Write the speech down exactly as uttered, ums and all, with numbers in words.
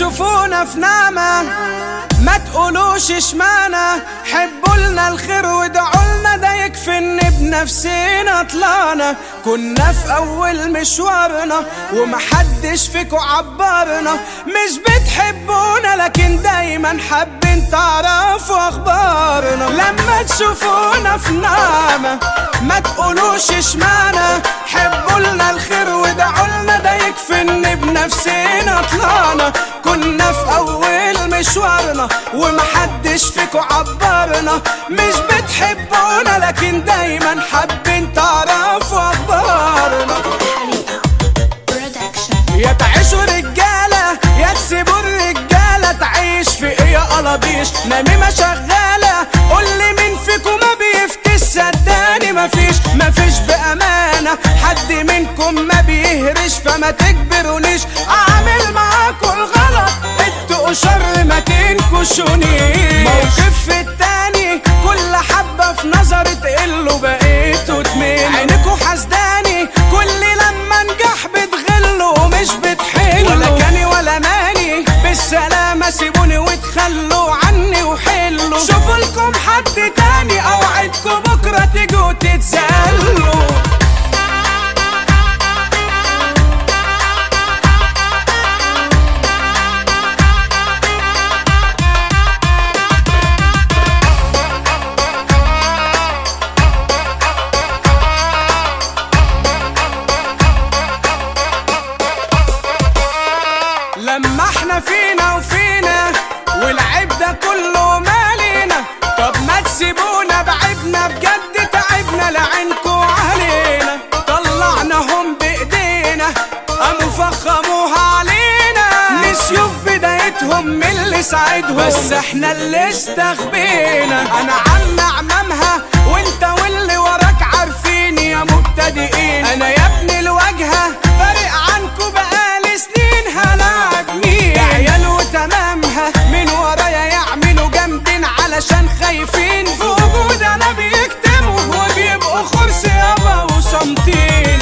تشوفونا في نعمة ما تقولوش اشمعنى، حبوا لنا الخير وادعوا لنا، ده يكفي ان بنفسنا طلعنا. كنا في اول مشوارنا ومحدش فيكو عبرنا، مش بتحبونا لكن دايما حابين تعرفوا اخبارنا. لما تشوفونا في نعمة ما تقولوش اشمعنى، حبوا لنا الخير وادعوا لنا، ده يكفي ان بنفسنا طلعنا. كنا في اول مشوارنا ومحدش فيكو عبرنا، مش بتحبونا لكن دايما حابين تعرفوا اخبارنا. يا تعيشوا رجالة يا تسيبوا الرجالة، تعيش في ايه يا قلبيش نميمة شغالة. قولي مين فيكو ما بيفتش، صدقني مفيش مفيش بأمانة حد منكم ما بيهرش، فما تكبرونيش اعمل معاكوا الغلط انتوا شر ما تنكشونيش. موقف في التاني كل حبة في نظري تقلوا بقيتوا تميل، عينكوا حسداني كل لما انجح بتغلوا مش بتحلوا، ولا كاني ولا ماني بالسلامة سيبوني وتخلوا عني وحلوا. شوفوا لكم حد تاني اوعدكوا بكرة تيجوا تتسلوا. لما احنا فينا وفينا والعيب ده كله مالينا، طب ما تسيبونا بعدنا بجد تعبنا لعينكوا علينا. طلعناهم بايدينا قاموا فخموها علينا، نسيوا في بدايتهم من اللي ساعدهم بس احنا اللي استخبينا. انا عم عمامها وانت واللي وراك عارفين يا مبتدئين، انا يا ابني الواجهة فارق عنكوا بقالي سنين هلاعب مين. عيال وتمامها من ورايا يعملوا جامدين علشان خايفين، في وجود انا بيكتموا وبيبقوا خرس يابا وصامتين.